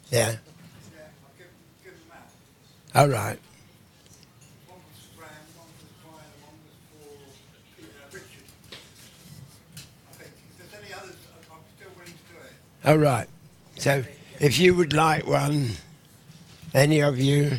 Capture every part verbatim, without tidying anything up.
Yeah. Yeah, I'll give, give them out. All right. One was for Graham, one for Brian, and one was for uh, Richard. I think. If there's any others, I- I'm still willing to do it. All right. So if you would like one, any of you,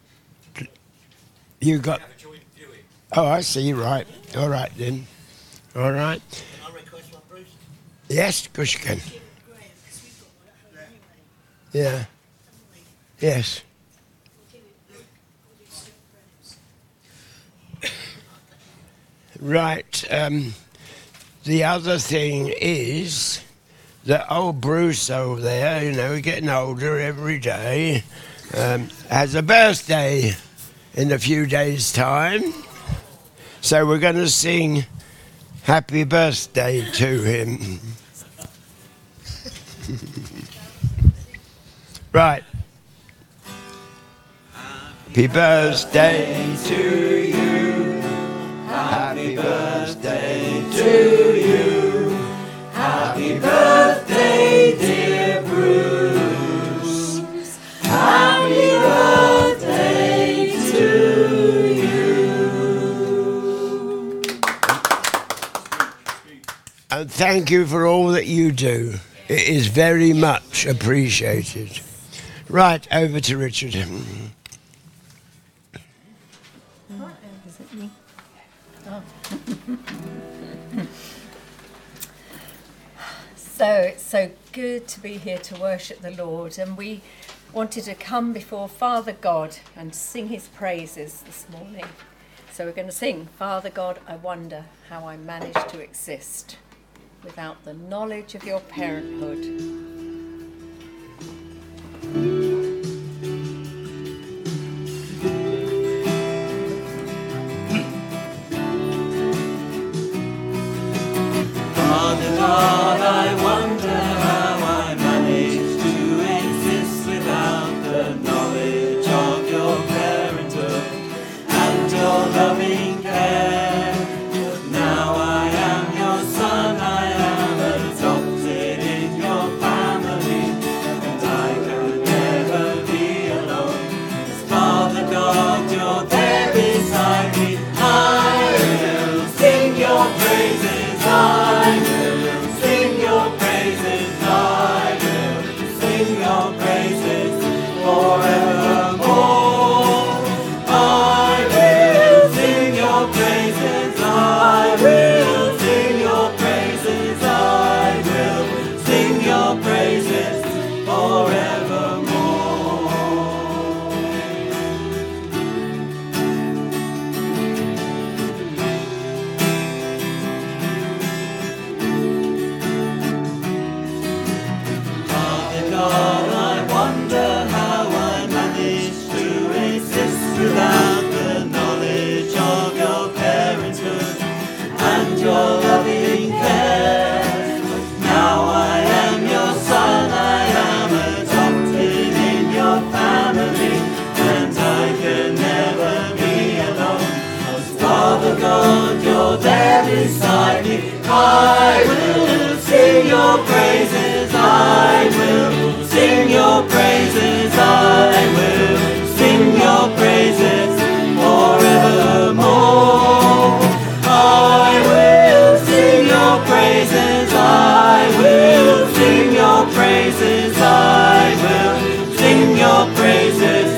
you got. Have a joint viewing. Oh, I see. Right. All right then. All right. Can I request one, Bruce? Yes, of course you can. Give it to Graham, 'cause we've got one at home anyway, Yeah. haven't we? Yes. We'll give it, we'll, we'll do Saint Graham's. Right. Um, the other thing is that old Bruce over there, you know, getting older every day, um, has a birthday in a few days' time. So we're going to sing happy birthday to him. Right. Happy birthday to you. Happy birthday to you. Happy birthday, dear Bruce. Happy birthday to you. And thank you for all that you do. It is very much appreciated. Right, over to Richard. Is it me? Oh. So it's so good to be here to worship the Lord, and we wanted to come before Father God and sing his praises this morning. So we're going to sing, Father God, I wonder how I managed to exist without the knowledge of your parenthood. Father God, I wonder how I managed to exist without the knowledge of your parenthood and your loving care. But now I am your son, I am adopted in your family, and I can never be alone. 'Cause Father God, you're there beside me. I will sing your praises. I will sing your praises. I will sing your praises forevermore. I will sing your praises. I will sing your praises. I will sing your praises forevermore. Father God, I wonder how I managed to exist without the knowledge of your parenthood and your loving care. But now I am your son, I am adopted in your family, and I can never be alone. 'Cause Father God, you're there beside me. I will sing your praises. I will sing your praises. I will sing your praises forevermore. I will sing your praises. I will sing your praises. I will sing your praises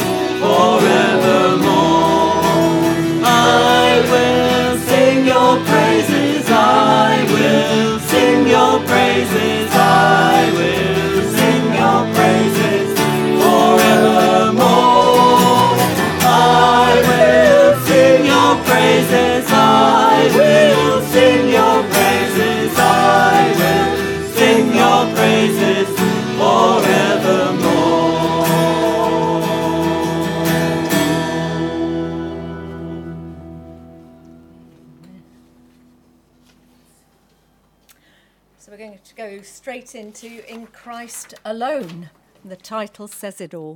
forevermore. I will sing your praises. I will sing your praises. I will sing your praises forevermore. I will sing your praises. I will sing your praises. I will sing your praises forevermore. So we're going to go straight into In Christ Alone. The title says it all.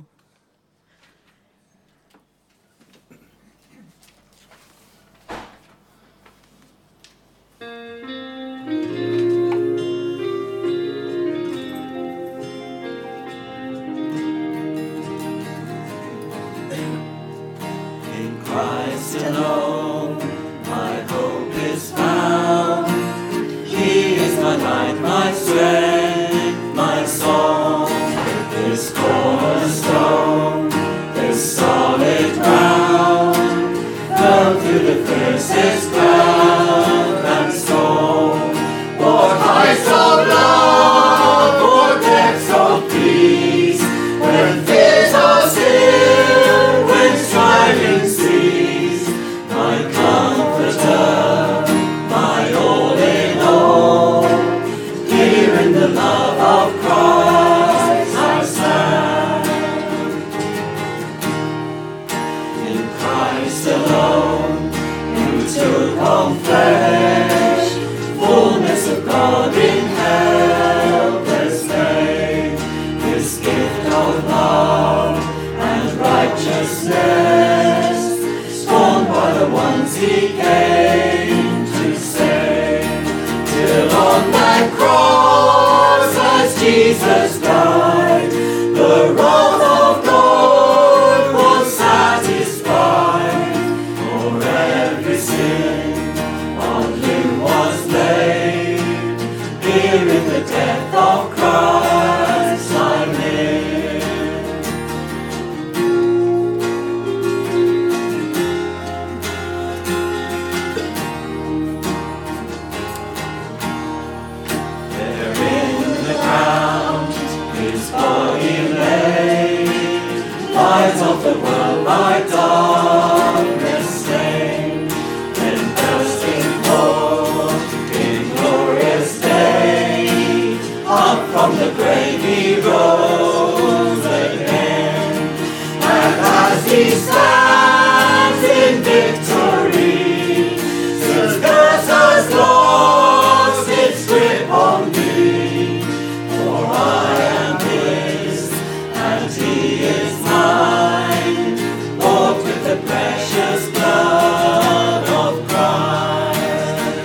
my darkness slain, then bursting forth in glorious day, up from the grave he rose again, and as he stands in victory, since death has lost its grip on me, for I am his and he is mine, bought with the precious blood of Christ.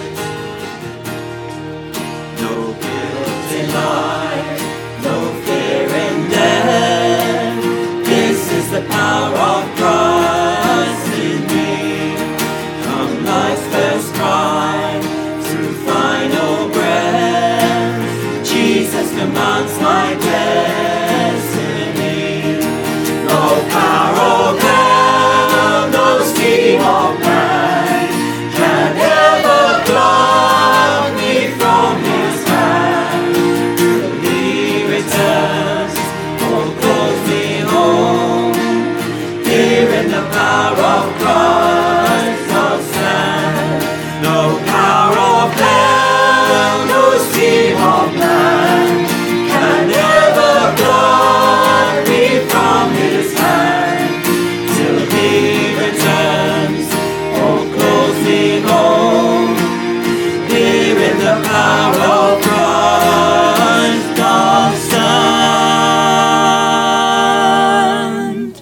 No guilt in life, no fear in death, this is the power of Christ in me. From life's first cry through final breath, Jesus commands my destiny. No power of hell, no scheme of man can ever pluck me from his hand. Till he returns or calls me home, here in the power of Christ I'll stand. No power of hell, no scheme of man can ever pluck me from his hand, till he returns or calls me home, here in the power of Christ I'll stand.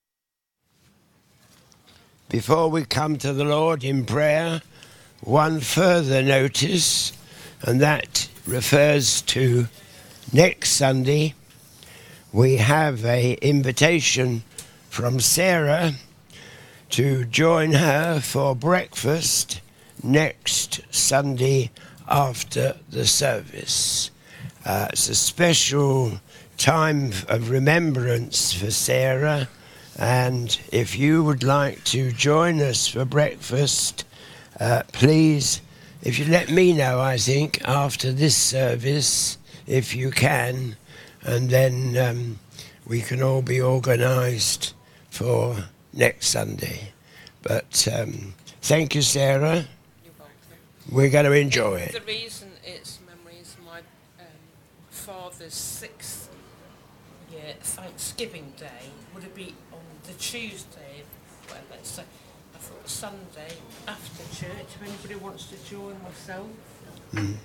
Before we come to the Lord in prayer, one further notice, and that refers to next Sunday. We have a invitation from Sarah to join her for breakfast next Sunday after the service. Uh, it's a special time of remembrance for Sarah, and if you would like to join us for breakfast, uh, please, if you let me know, I think, after this service, if you can, and then um, we can all be organised for next Sunday. But um, thank you, Sarah. You're welcome. We're going to enjoy it. The reason it's memory is my um, father's sixth year Thanksgiving Day would have been on the Tuesday, whatever. So I thought Sunday after church, if anybody wants to join myself, Mm. um,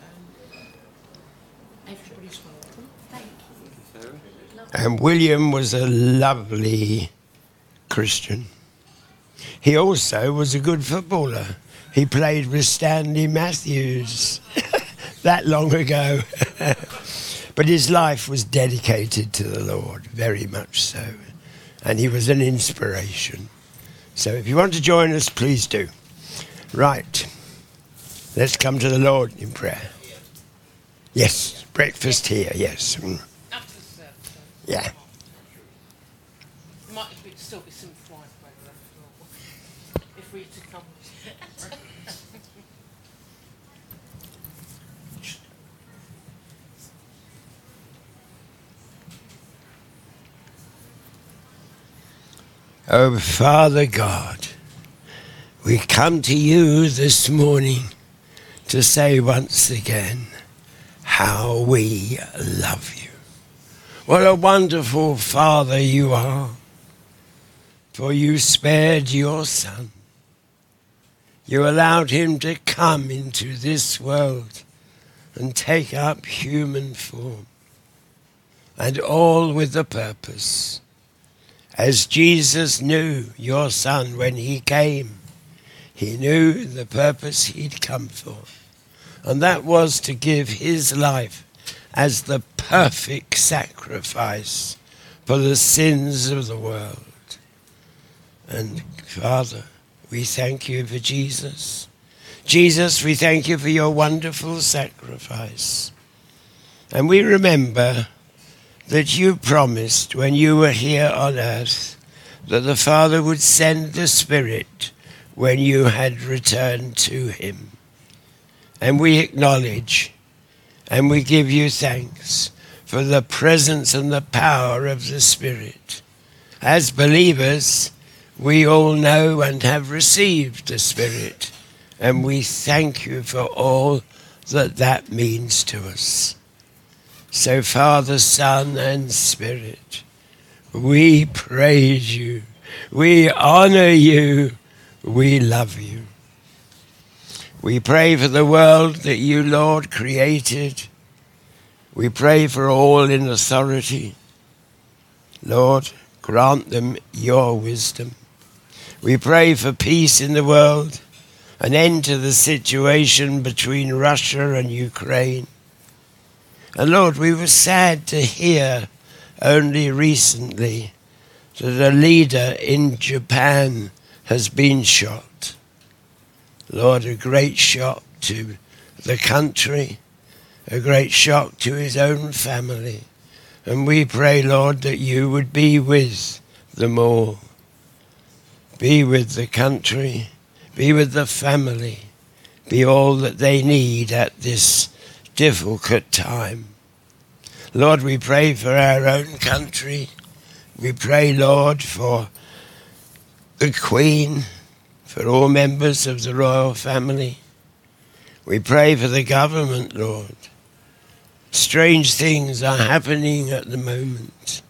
everybody's welcome. Thank you. And William was a lovely Christian. He also was a good footballer. He played with Stanley Matthews that long ago. But his life was dedicated to the Lord, very much so. And he was an inspiration. So if you want to join us, please do. Right. Let's come to the Lord in prayer. Yes, breakfast here, yes. Mm. After the service, Yeah. there might be, still be some fried bread left over if we to come. Oh, Father God, we come to you this morning to say once again how we love you. What a wonderful Father you are, for you spared your Son. You allowed him to come into this world and take up human form, and all with the purpose. As Jesus knew your Son when he came, he knew the purpose he'd come for. And that was to give his life as the perfect sacrifice for the sins of the world. And Father, we thank you for Jesus. Jesus, we thank you for your wonderful sacrifice. And we remember that you promised when you were here on earth that the Father would send the Spirit when you had returned to him. And we acknowledge and we give you thanks for the presence and the power of the Spirit. As believers, we all know and have received the Spirit, and we thank you for all that that means to us. So Father, Son, and Spirit, we praise you, we honor you, we love you. We pray for the world that you, Lord, created. We pray for all in authority. Lord, grant them your wisdom. We pray for peace in the world, an end to the situation between Russia and Ukraine. And Lord, we were sad to hear only recently that a leader in Japan has been shot. Lord, a great shock to the country, a great shock to his own family. And we pray, Lord, that you would be with them all. Be with the country, be with the family, be all that they need at this difficult time. Lord, we pray for our own country. We pray, Lord, for the Queen, for all members of the royal family. We pray for the government, Lord. Strange things are happening at the moment.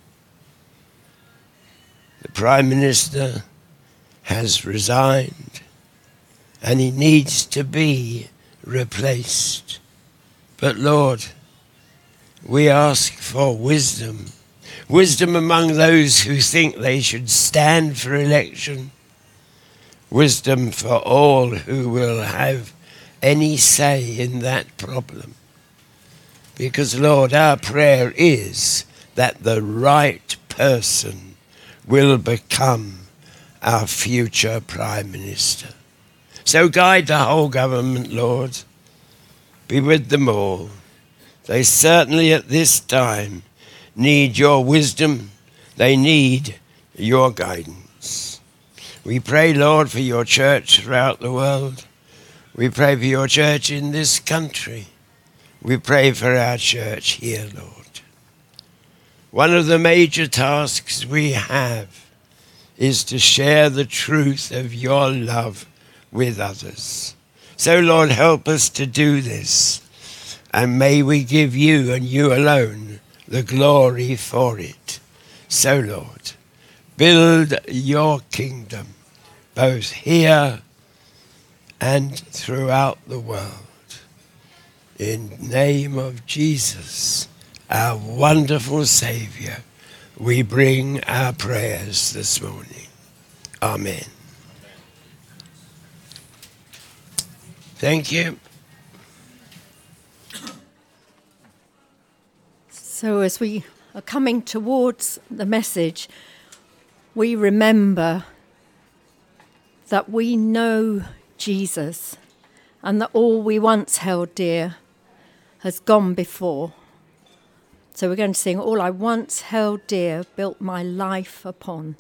The Prime Minister has resigned, and he needs to be replaced. But Lord, we ask for wisdom. Wisdom among those who think they should stand for election. Wisdom for all who will have any say in that problem. Because, Lord, our prayer is that the right person will become our future Prime Minister. So guide the whole government, Lord. Be with them all. They certainly at this time need your wisdom. They need your guidance. We pray, Lord, for your church throughout the world. We pray for your church in this country. We pray for our church here, Lord. One of the major tasks we have is to share the truth of your love with others. So, Lord, help us to do this. And may we give you and you alone the glory for it. So, Lord, build your kingdom both here and throughout the world. In the name of Jesus, our wonderful Saviour, we bring our prayers this morning. Amen. Thank you. So as we are coming towards the message, we remember that we know Jesus and that all we once held dear has gone before. So we're going to sing, All I Once Held Dear, Built My Life Upon.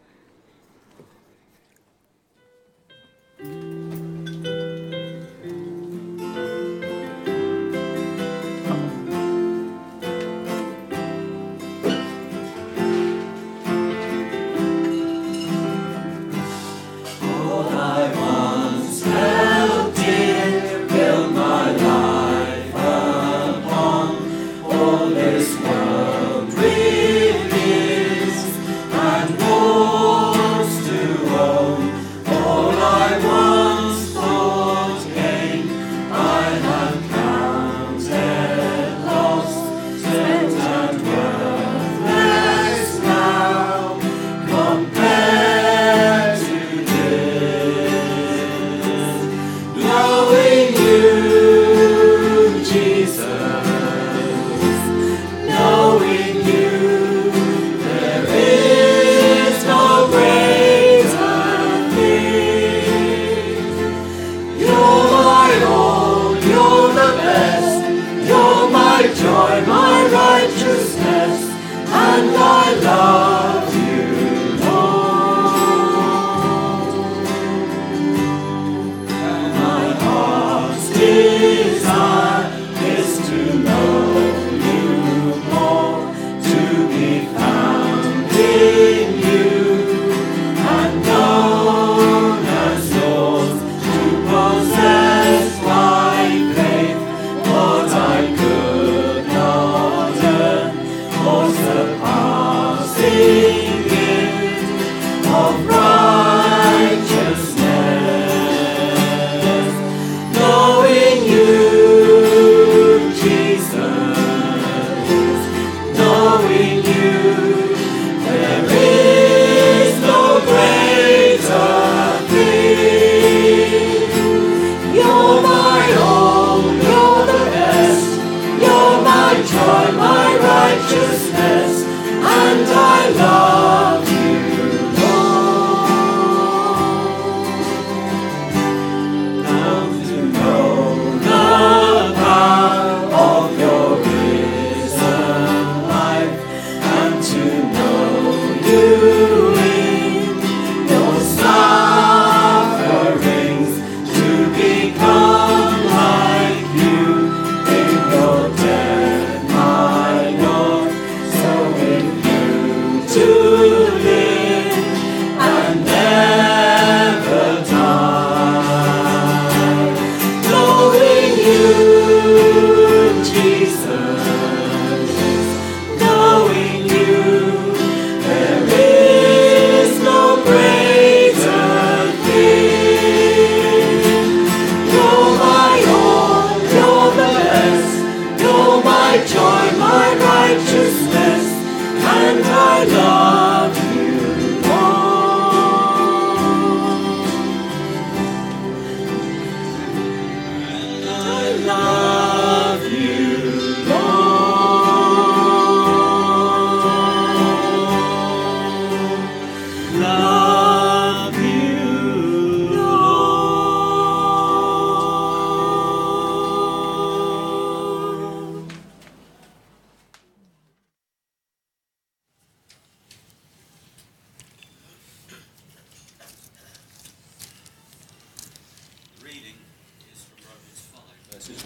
All I want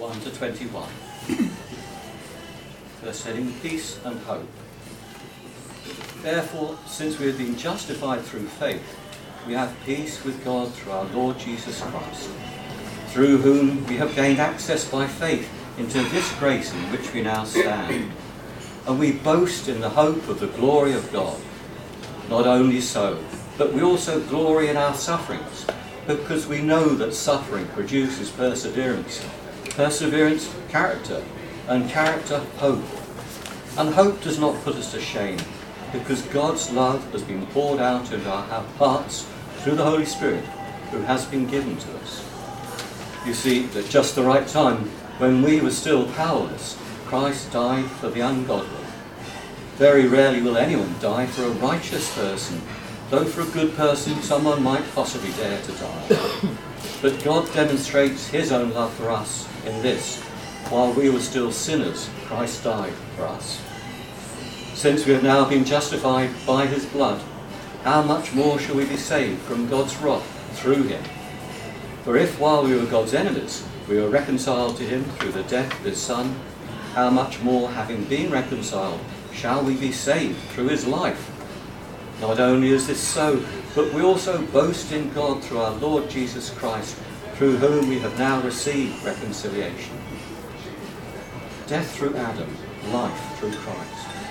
one to twenty-one. First heading, Peace and Hope. Therefore, since we have been justified through faith, we have peace with God through our Lord Jesus Christ, through whom we have gained access by faith into this grace in which we now stand. And we boast in the hope of the glory of God. Not only so, but we also glory in our sufferings, because we know that suffering produces perseverance, perseverance, character, and character, hope. And hope does not put us to shame, because God's love has been poured out into our hearts through the Holy Spirit, who has been given to us. You see, at just the right time, when we were still powerless, Christ died for the ungodly. Very rarely will anyone die for a righteous person, though for a good person someone might possibly dare to die. But God demonstrates his own love for us in this: while we were still sinners, Christ died for us. Since we have now been justified by his blood, how much more shall we be saved from God's wrath through him? For if while we were God's enemies, we were reconciled to him through the death of his Son, how much more, having been reconciled, shall we be saved through his life? Not only is this so, but we also boast in God through our Lord Jesus Christ, through whom we have now received reconciliation. Death through Adam, life through Christ.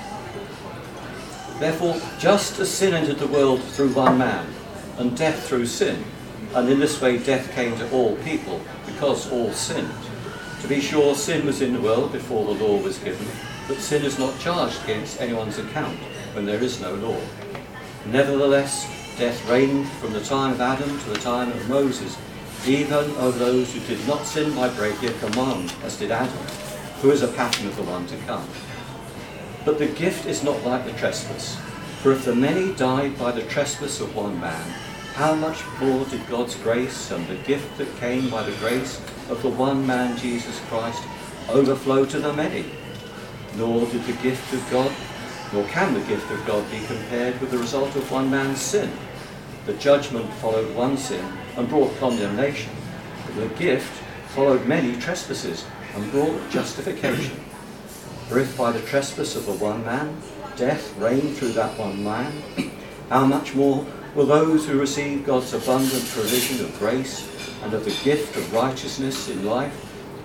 Therefore, just as sin entered the world through one man, and death through sin, and in this way death came to all people, because all sinned. To be sure, sin was in the world before the law was given, but sin is not charged against anyone's account when there is no law. Nevertheless, death reigned from the time of Adam to the time of Moses, even over those who did not sin by breaking a command, as did Adam, who is a pattern of the one to come. But the gift is not like the trespass. For if the many died by the trespass of one man, how much more did God's grace and the gift that came by the grace of the one man, Jesus Christ, overflow to the many? Nor did the gift of God, nor can the gift of God be compared with the result of one man's sin. The judgment followed one sin and brought condemnation, but the gift followed many trespasses and brought justification. For if by the trespass of the one man death reigned through that one man, how much more will those who receive God's abundant provision of grace and of the gift of righteousness in life,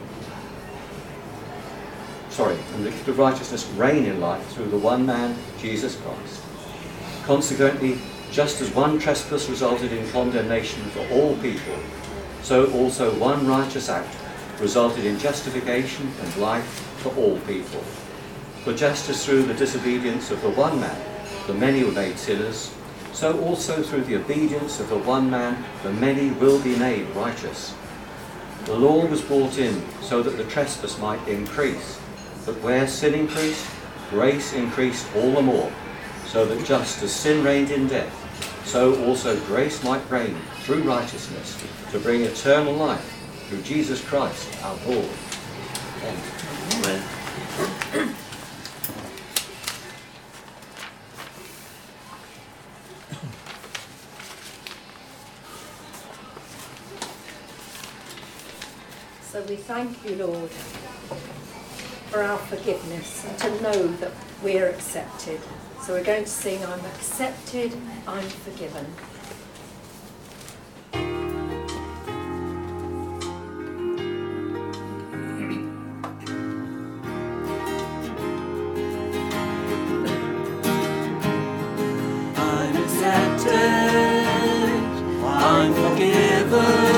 sorry, and the gift of righteousness reign in life through the one man, Jesus Christ. Consequently, just as one trespass resulted in condemnation for all people, so also one righteous act resulted in justification and life for all people. For just as through the disobedience of the one man the many were made sinners, so also through the obedience of the one man the many will be made righteous. The law was brought in so that the trespass might increase, but where sin increased, grace increased all the more, so that just as sin reigned in death, so also grace might reign through righteousness to bring eternal life through Jesus Christ our Lord. Amen. Amen. So we thank you, Lord, for our forgiveness and to know that we're accepted. So we're going to sing, I'm accepted, I'm forgiven. I'm accepted, I'm forgiven,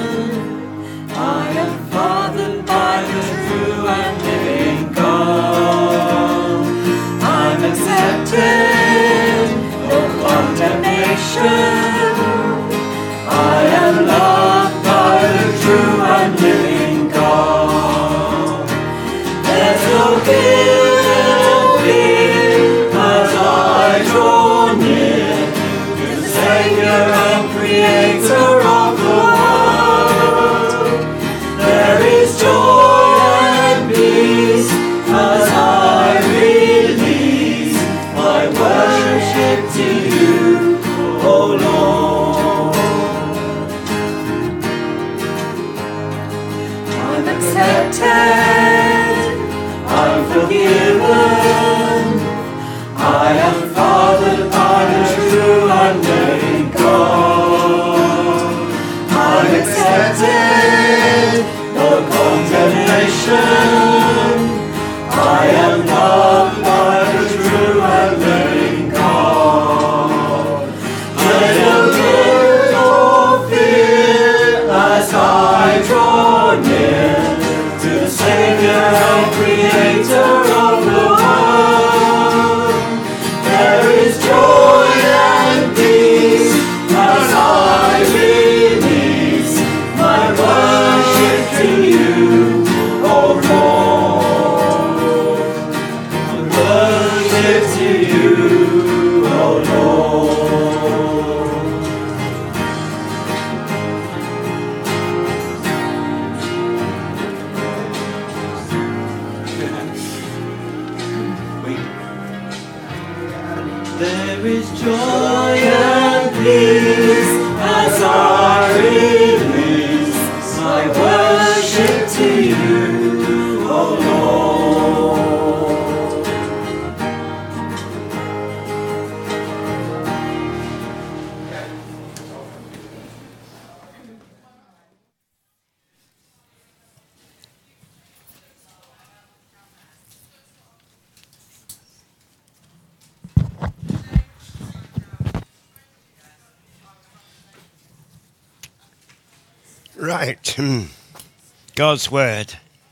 I am fathered by the true and living God. I'm accepted, no condemnation, I am loved by the true and living God. There's no guilt as I draw near to the Saviour and Creator of the world. There is joy and peace as I release my worship to you, O Lord. I'm accepted, I am loved by the true and living God. I am filled of fear as I draw near to the Saviour and Creator of the world. There is joy and peace as I release my worship to you, O Lord. Worship to you, O Lord. There is joy and peace as I release my worship to you, O Lord. Right. hmm. God's Word.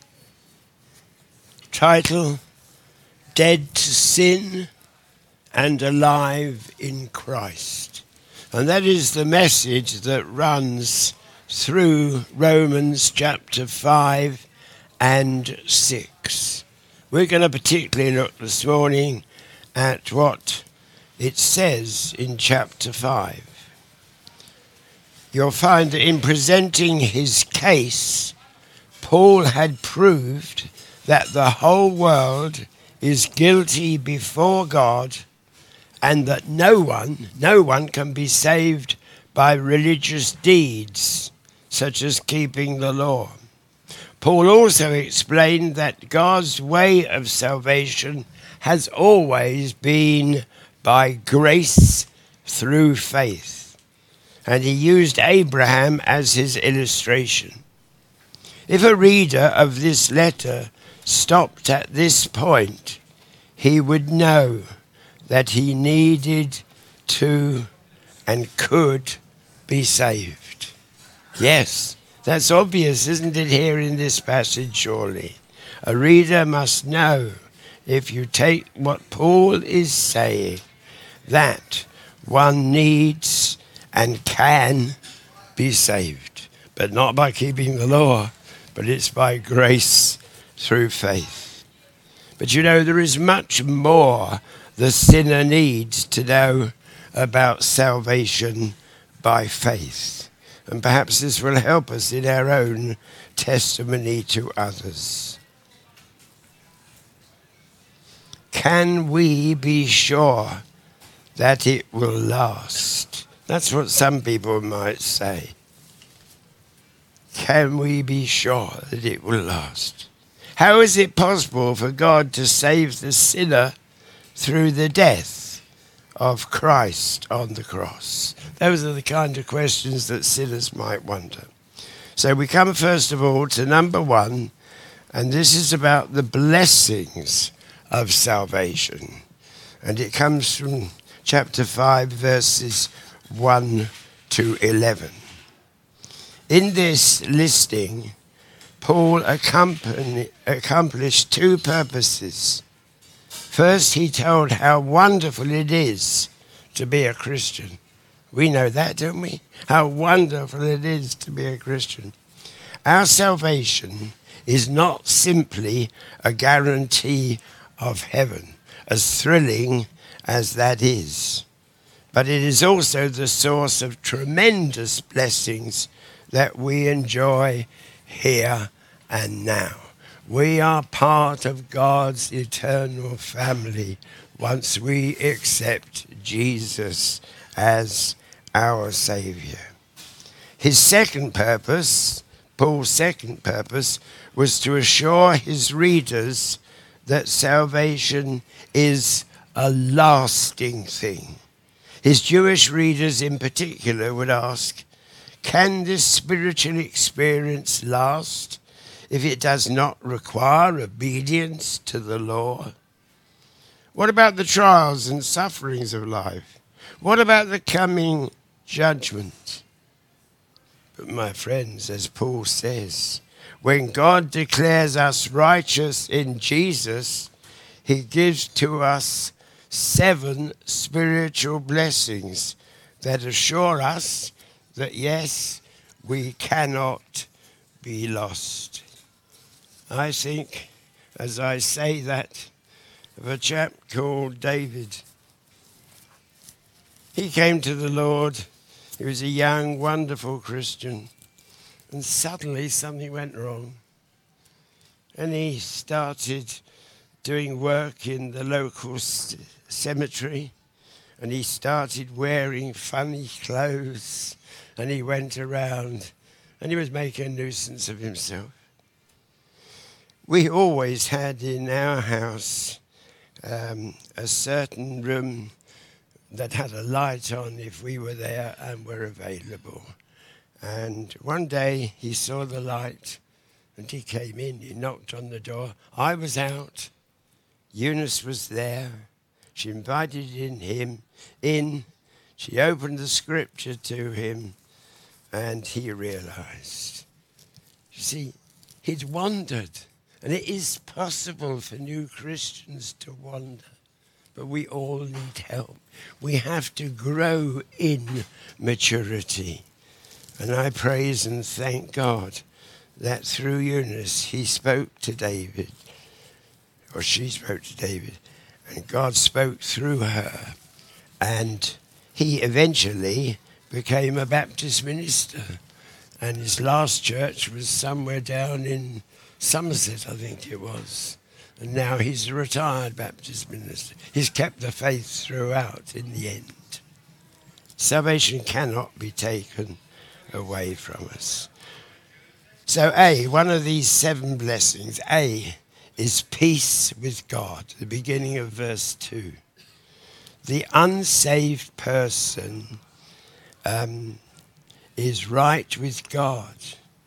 Title, Dead to Sin and Alive in Christ. And that is the message that runs through Romans chapter five and six. We're going to particularly look this morning at what it says in chapter five. You'll find that in presenting his case, Paul had proved that the whole world is guilty before God and that no one, no one can be saved by religious deeds, such as keeping the law. Paul also explained that God's way of salvation has always been by grace through faith. And he used Abraham as his illustration. If a reader of this letter stopped at this point, he would know that he needed to and could be saved. Yes, that's obvious, isn't it, here in this passage, surely? A reader must know, if you take what Paul is saying, that one needs and can be saved, but not by keeping the law, but it's by grace through faith. But you know, there is much more the sinner needs to know about salvation by faith. And perhaps this will help us in our own testimony to others. Can we be sure that it will last? That's what some people might say. Can we be sure that it will last? How is it possible for God to save the sinner through the death of Christ on the cross? Those are the kind of questions that sinners might wonder. So we come first of all to number one, and this is about the blessings of salvation. And it comes from chapter five, verses one to eleven. In this listing, Paul accomplished two purposes. First, he told how wonderful it is to be a Christian. We know that, don't we? How wonderful it is to be a Christian. Our salvation is not simply a guarantee of heaven, as thrilling as that is, but it is also the source of tremendous blessings that we enjoy here and now. We are part of God's eternal family once we accept Jesus as our Savior. His second purpose, Paul's second purpose, was to assure his readers that salvation is a lasting thing. His Jewish readers in particular would ask, can this spiritual experience last? if it does not require obedience to the law? What about the trials and sufferings of life? What about the coming judgment? But my friends, as Paul says, when God declares us righteous in Jesus, he gives to us seven spiritual blessings that assure us that, yes, we cannot be lost. I think, as I say that, of a chap called David. He came to the Lord. He was a young, wonderful Christian. And suddenly something went wrong. And he started doing work in the local c- cemetery. And he started wearing funny clothes. And he went around and he was making a nuisance of himself. We always had in our house um, a certain room that had a light on if we were there and were available. And one day he saw the light and he came in, he knocked on the door. I was out, Eunice was there, she invited in him in, she opened the scripture to him and he realized. You see, he'd wandered, and it is possible for new Christians to wander. But we all need help. We have to grow in maturity. And I praise and thank God that through Eunice, he spoke to David, or she spoke to David, and God spoke through her. And he eventually became a Baptist minister. And his last church was somewhere down in Somerset, I think it was. And now he's a retired Baptist minister. He's kept the faith throughout in the end. Salvation cannot be taken away from us. So A, one of these seven blessings, A, is peace with God, the beginning of verse two. The unsaved person um, is right with God,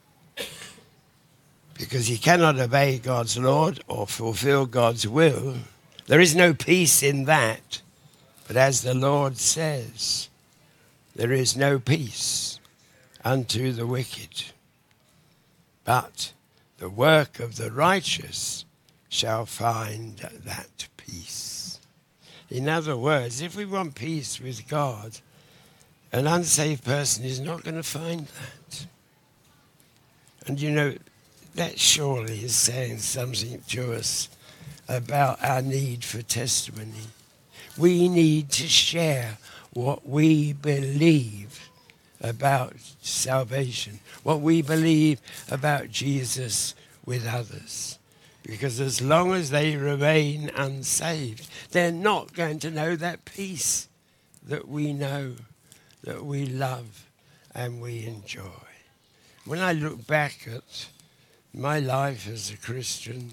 because he cannot obey God's law or fulfill God's will. There is no peace in that. But as the Lord says, there is no peace unto the wicked. But the work of the righteous shall find that peace. In other words, if we want peace with God, an unsaved person is not going to find that. And you know, that surely is saying something to us about our need for testimony. We need to share what we believe about salvation, what we believe about Jesus with others. Because as long as they remain unsaved, they're not going to know that peace that we know, that we love and we enjoy. When I look back at my life as a Christian,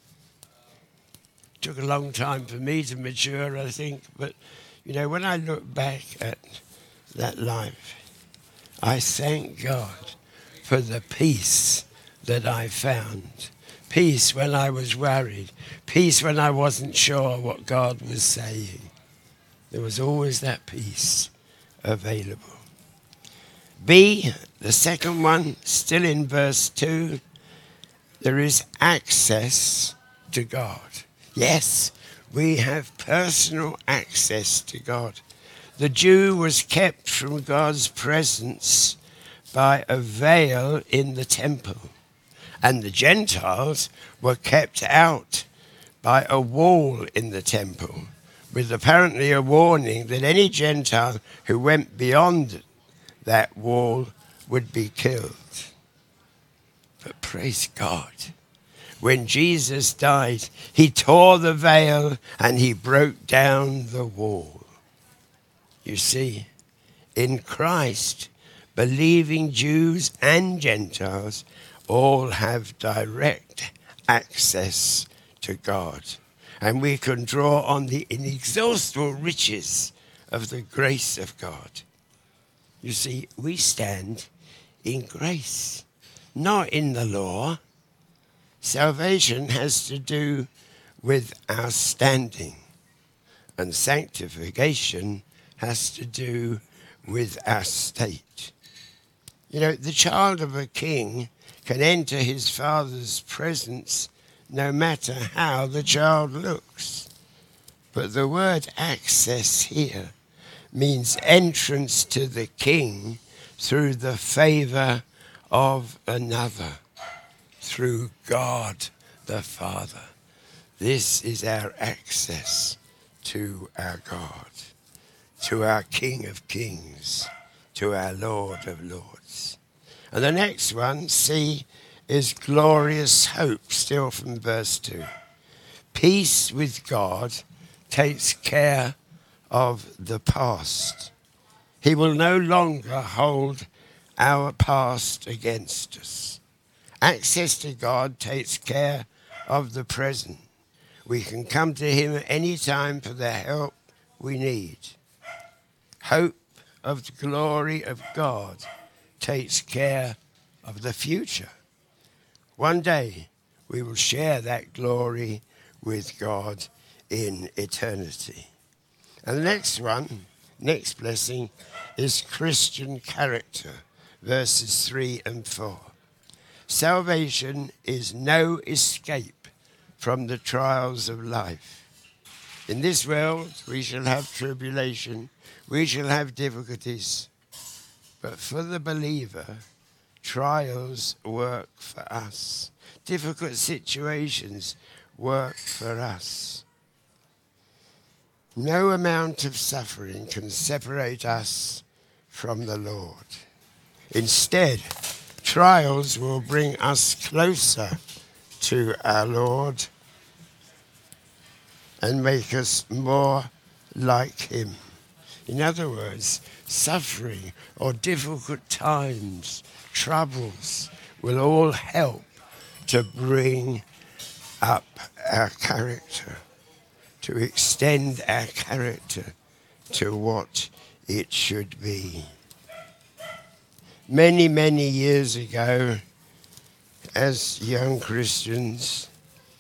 it took a long time for me to mature, I think, but you know, when I look back at that life, I thank God for the peace that I found. Peace when I was worried. Peace when I wasn't sure what God was saying. There was always that peace available. B, the second one, still in verse two, there is access to God. Yes, we have personal access to God. The Jew was kept from God's presence by a veil in the temple, and the Gentiles were kept out by a wall in the temple, with apparently a warning that any Gentile who went beyond that wall would be killed. But praise God, when Jesus died, he tore the veil and he broke down the wall. You see, in Christ, believing Jews and Gentiles all have direct access to God. And we can draw on the inexhaustible riches of the grace of God. You see, we stand in grace, not in the law. Salvation has to do with our standing, and sanctification has to do with our state. You know, the child of a king can enter his father's presence no matter how the child looks. But the word access here means entrance to the king through the favour of another, through God the Father. This is our access to our God, to our King of Kings, to our Lord of Lords. And the next one, C, is glorious hope, still from verse two. Peace with God takes care of the past. He will no longer hold our past against us. Access to God takes care of the present. We can come to him at any time for the help we need. Hope of the glory of God takes care of the future. One day we will share that glory with God in eternity. And the next one, next blessing, is Christian character, verses three and four. Salvation is no escape from the trials of life. In this world we shall have tribulation, we shall have difficulties, but for the believer, trials work for us. Difficult situations work for us. No amount of suffering can separate us from the Lord. Instead, trials will bring us closer to our Lord and make us more like him. In other words, suffering or difficult times, troubles, will all help to bring up our character, to extend our character to what it should be. Many, many years ago, as young Christians,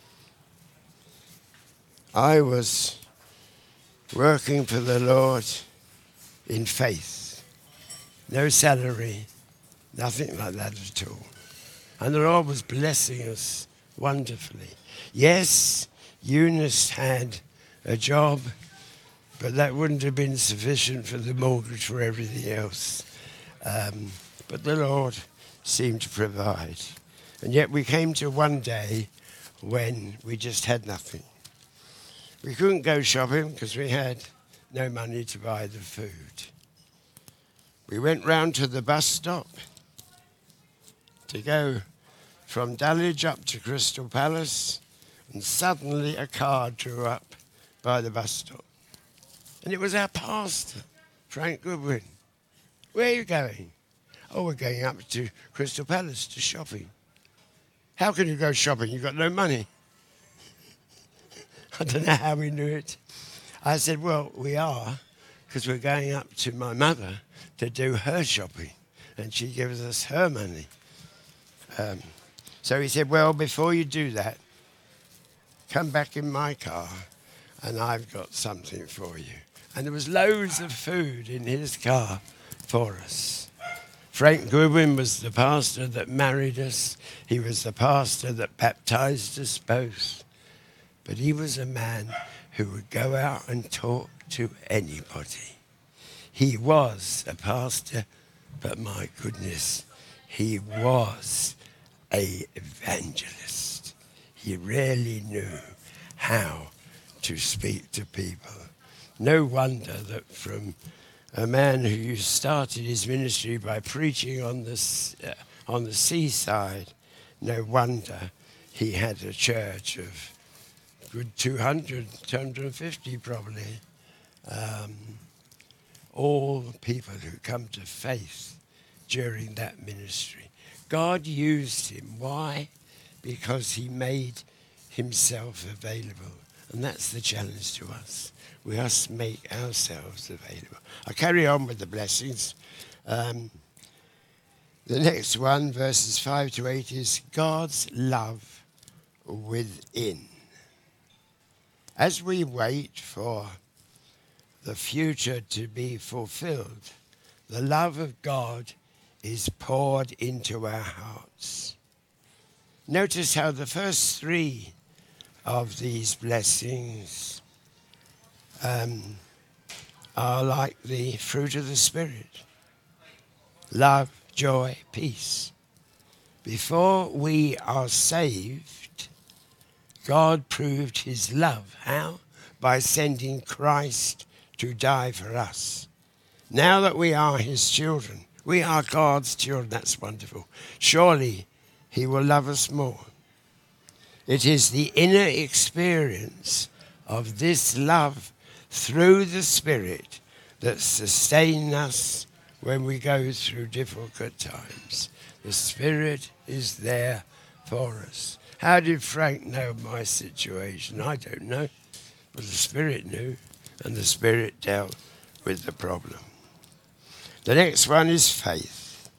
I was working for the Lord in faith. No salary, nothing like that at all. And the Lord was blessing us wonderfully. Yes, Eunice had a job, but that wouldn't have been sufficient for the mortgage for everything else. Um, but the Lord seemed to provide. And yet we came to one day when we just had nothing. We couldn't go shopping because we had no money to buy the food. We went round to the bus stop to go from Dulwich up to Crystal Palace, and suddenly a car drew up by the bus stop. And it was our pastor, Frank Goodwin. Where are you going? Oh, we're going up to Crystal Palace to shopping. How can you go shopping? You've got no money. I don't know how we knew it. I said, well, we are, because we're going up to my mother to do her shopping, and she gives us her money. Um, so he said, well, before you do that, come back in my car, and I've got something for you. And there was loads of food in his car for us. Frank Goodwin was the pastor that married us. He was the pastor that baptized us both. But he was a man who would go out and talk to anybody. He was a pastor, but my goodness, he was an evangelist. He really knew how to speak to people. No wonder that from a man who started his ministry by preaching on the, uh, on the seaside, no wonder he had a church of good two hundred, two hundred fifty probably. Um, all people who come to faith during that ministry. God used him. Why? Because he made himself available. And that's the challenge to us. We must make ourselves available. I'll carry on with the blessings. Um, the next one, verses five to eight, is God's love within. As we wait for the future to be fulfilled, the love of God is poured into our hearts. Notice how the first three of these blessings um, are like the fruit of the Spirit. Love, joy, peace. Before we are saved, God proved his love. How? By sending Christ to die for us. Now that we are his children, we are God's children. That's wonderful. Surely he will love us more. It is the inner experience of this love through the Spirit that sustains us when we go through difficult times. The Spirit is there for us. How did Frank know my situation? I don't know. But the Spirit knew, and the Spirit dealt with the problem. The next one is faith.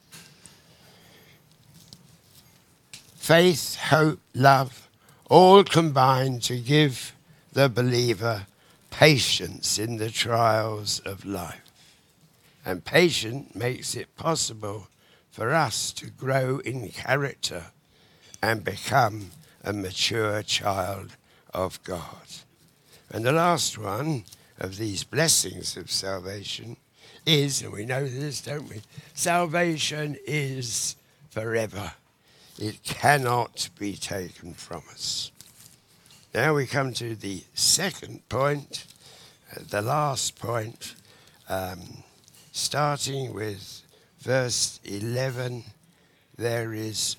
Faith, hope, love, all combine to give the believer patience in the trials of life. And patience makes it possible for us to grow in character and become a mature child of God. And the last one of these blessings of salvation is, and we know this, don't we? Salvation is forever. It cannot be taken from us. Now we come to the second point, uh, the last point, um, starting with verse eleven. There is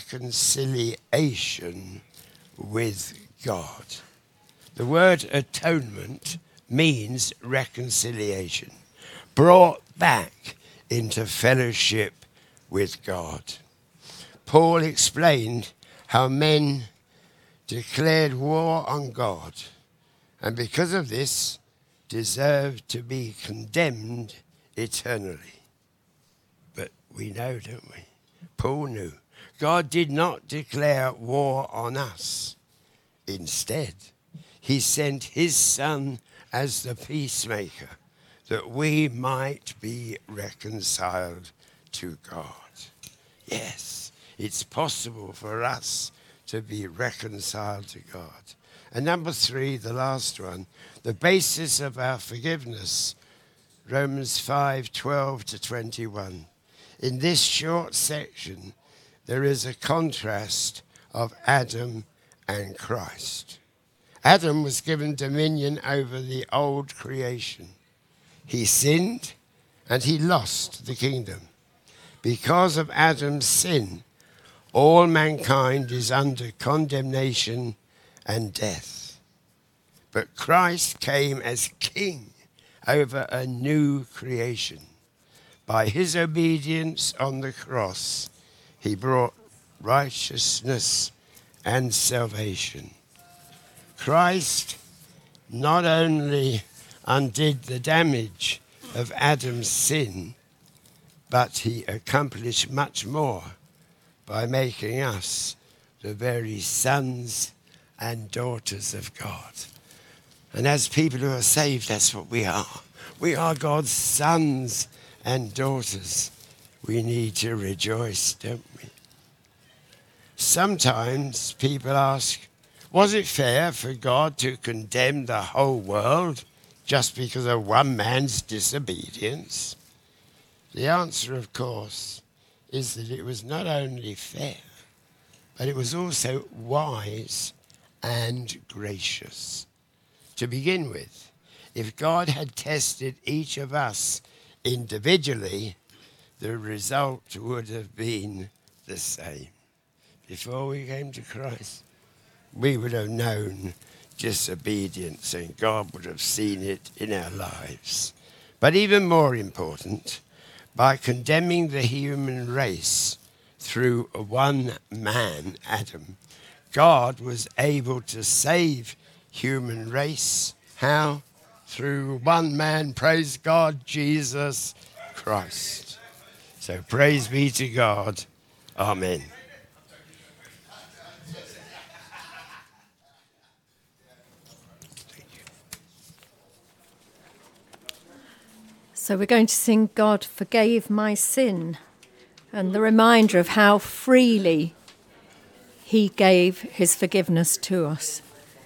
reconciliation with God. The word atonement means reconciliation, brought back into fellowship with God. Paul explained how men declared war on God, and because of this, deserved to be condemned eternally. But we know, don't we? Paul knew. God did not declare war on us. Instead, he sent his Son as the peacemaker, that we might be reconciled to God. Yes, it's possible for us to be reconciled to God. And number three, the last one, the basis of our forgiveness, Romans five, twelve to twenty-one. In this short section, there is a contrast of Adam and Christ. Adam was given dominion over the old creation. He sinned and he lost the kingdom. Because of Adam's sin, all mankind is under condemnation and death. But Christ came as king over a new creation. By his obedience on the cross, he brought righteousness and salvation. Christ not only undid the damage of Adam's sin, but he accomplished much more by making us the very sons and daughters of God. And as people who are saved, that's what we are. We are God's sons and daughters. We need to rejoice, don't we? Sometimes people ask, was it fair for God to condemn the whole world just because of one man's disobedience? The answer, of course, is that it was not only fair, but it was also wise and gracious. To begin with, if God had tested each of us individually, the result would have been the same. Before we came to Christ, we would have known disobedience, and God would have seen it in our lives. But even more important, by condemning the human race through one man, Adam, God was able to save human race. How? Through one man, praise God, Jesus Christ. So praise be to God. Amen. So we're going to sing God Forgave My Sin, and the reminder of how freely he gave his forgiveness to us.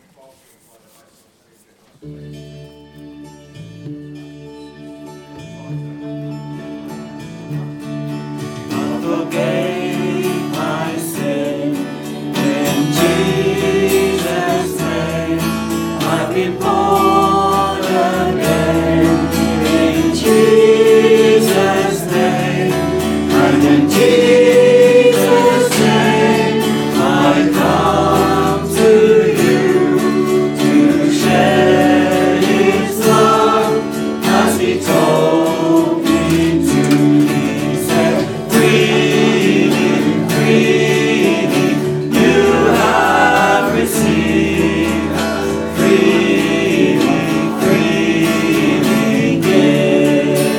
Forgave my sin in Jesus' name. I've been born again in Jesus' name, and in Jesus' name I come to you to share His love as He told me to. He said, freely, freely you have received, freely, freely give.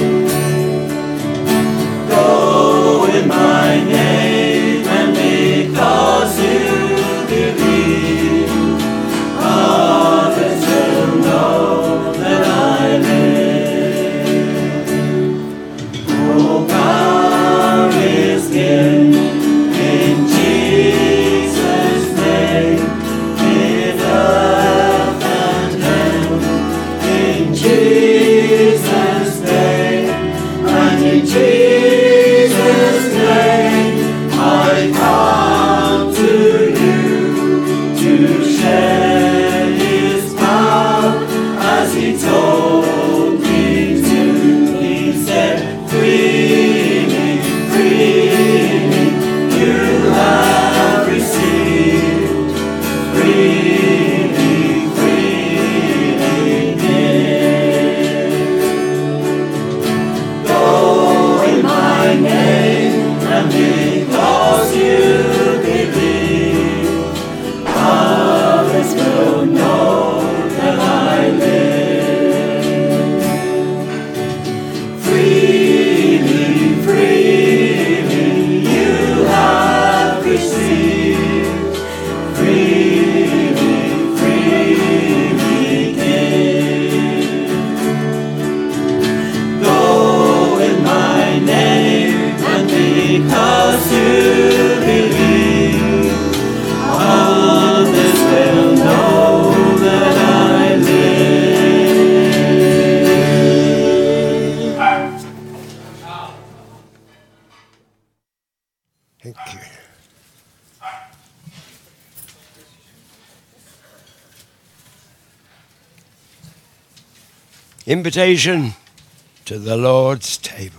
Go in my name, and because you believe, others will know that I live. Oh, power is given in Jesus' name, in earth and heaven, in Jesus' name, and in Jesus' name I come to you to share His power as He told me to. He said, freely, freely you have received, freely, freely give. Go in my name, and because you believe, others will know that I live. Freely, freely you have received, freely, freely give. Go in my name, and because you believe, others will know that I live. Thank you. Invitation to the Lord's table.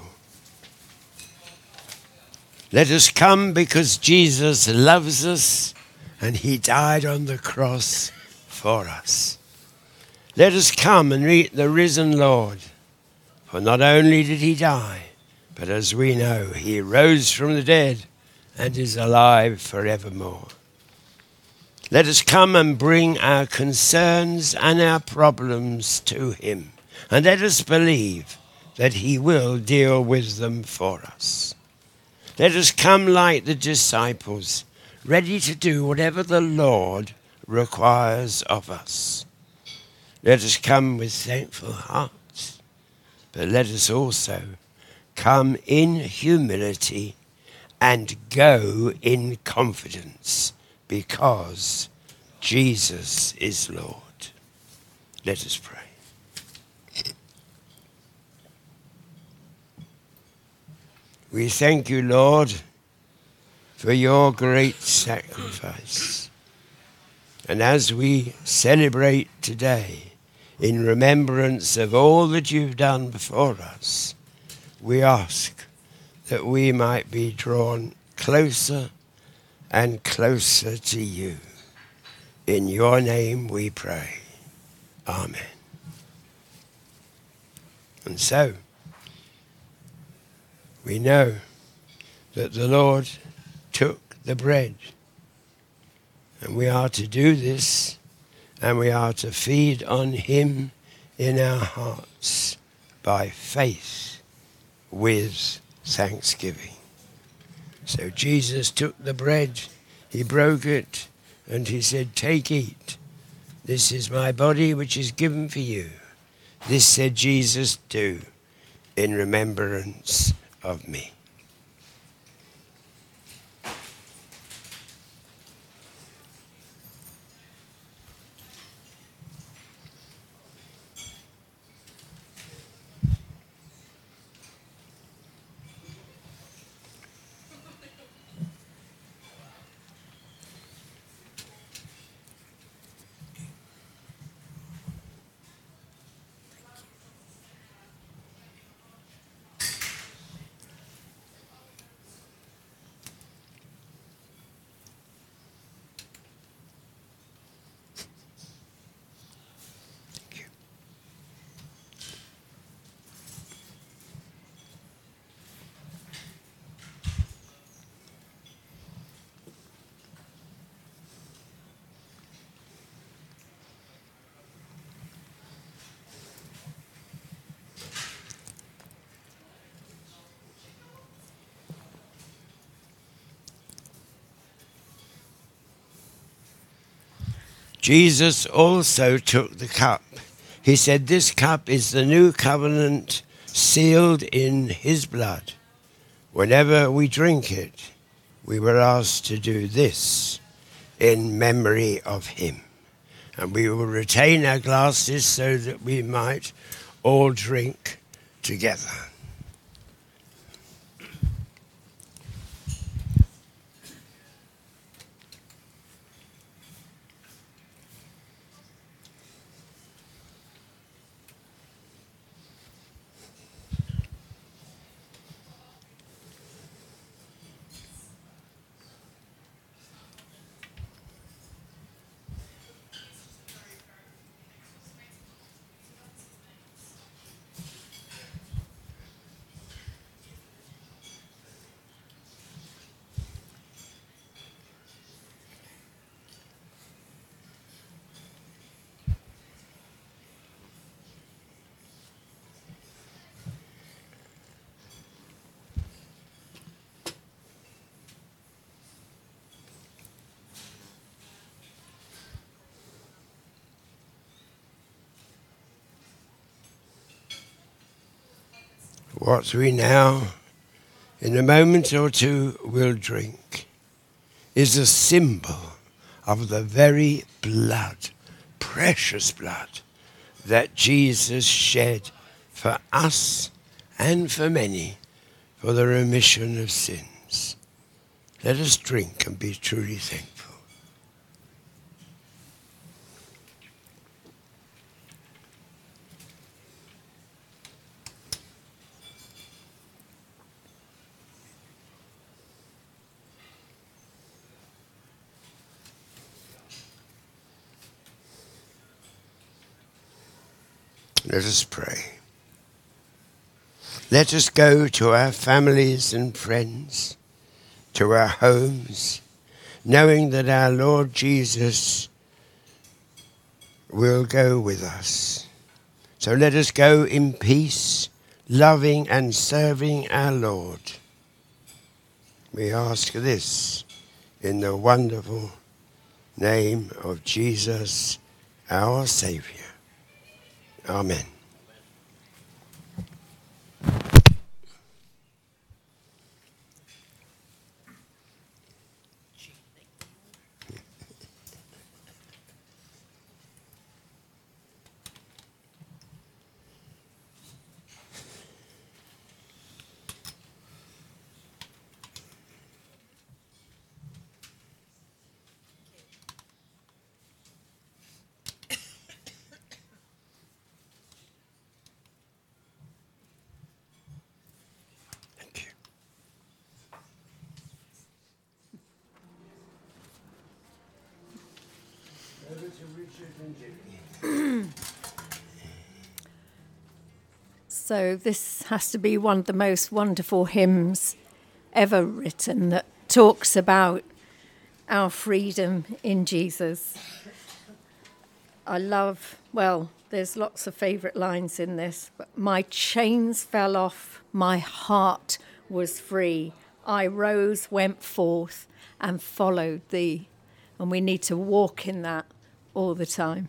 Let us come because Jesus loves us and He died on the cross for us. Let us come and meet the risen Lord, for not only did He die, but as we know, He rose from the dead and is alive forevermore. Let us come and bring our concerns and our problems to Him, and let us believe that He will deal with them for us. Let us come like the disciples, ready to do whatever the Lord requires of us. Let us come with thankful hearts, but let us also come in humility and go in confidence, because Jesus is Lord. Let us pray. We thank you, Lord, for your great sacrifice. And as we celebrate today in remembrance of all that you've done before us, we ask that we might be drawn closer and closer to you. In your name we pray. Amen. And so, we know that the Lord took the bread, and we are to do this, and we are to feed on him in our hearts by faith with thanksgiving. So Jesus took the bread, he broke it, and he said, "Take, eat. This is my body which is given for you." This, said Jesus, do in remembrance of me. Jesus also took the cup. He said, "This cup is the new covenant sealed in his blood. Whenever we drink it, we were asked to do this in memory of him." And we will retain our glasses so that we might all drink together. What we now, in a moment or two, will drink is a symbol of the very blood, precious blood, that Jesus shed for us and for many for the remission of sins. Let us drink and be truly thankful. Let us pray. Let us go to our families and friends, to our homes, knowing that our Lord Jesus will go with us. So let us go in peace, loving and serving our Lord. We ask this in the wonderful name of Jesus, our Saviour. Amen. So this has to be one of the most wonderful hymns ever written that talks about our freedom in Jesus. I love, well, there's lots of favourite lines in this, but my chains fell off, my heart was free. I rose, went forth and followed thee. And we need to walk in that all the time.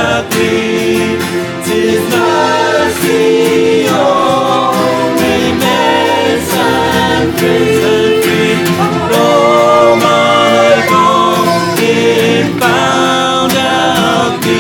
happy. 'Tis mercy only makes and free and free. Oh my God, it found out me.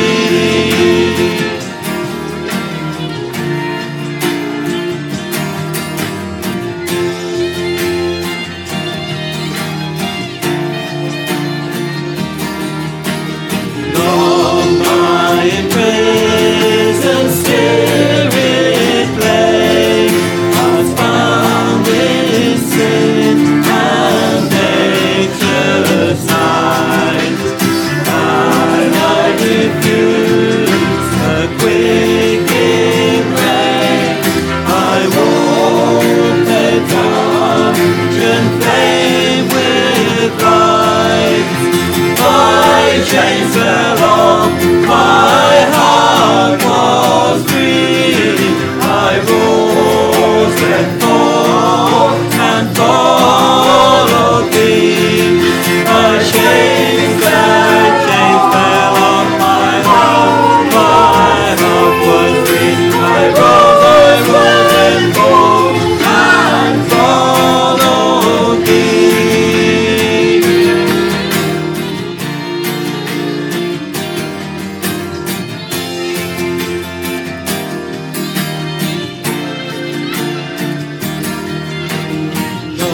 Long my imprisoned spirit lay, I was bound in sin and nature's night, and I refused the quickening rain. I walked the dungeon flame with light. My chains fell off, my heart was free. I rose and forth and followed thee. My chains, my chains fell off, my heart, my heart was free. I rose, I rose and forth and followed thee. No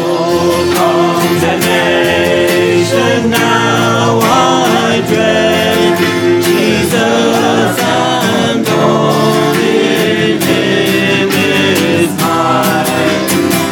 condemnation now I dread, Jesus and all in Him is mine.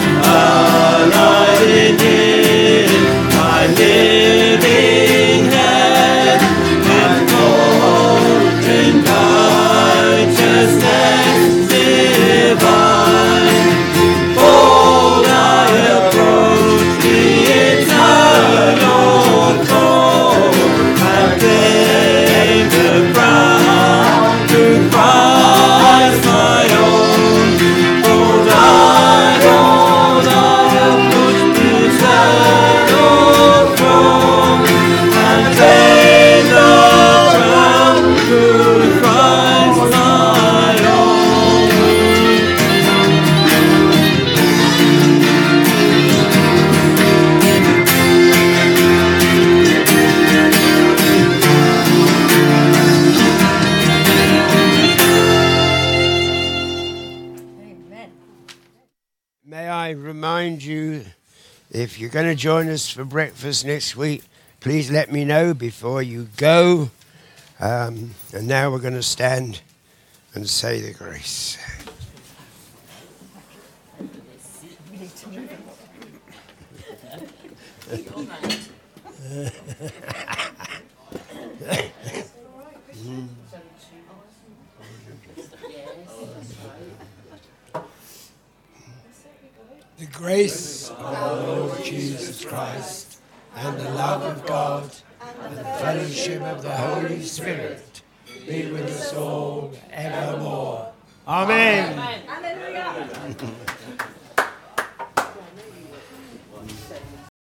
Alive in Him, my living head, and clothed in righteousness divine. Bold I approach the eternal throne, and claim the crown through Christ my own. Bold I, bold I approach the eternal throne, and claim the crown through Christ my own. Amen. May I remind you, if you're going to join us for breakfast next week, please let me know before you go. Um, and now we're going to stand and say the grace. The grace of our Lord Jesus Christ, and the love of God, and the fellowship of the Holy Spirit be with us all evermore. Amen. Hallelujah.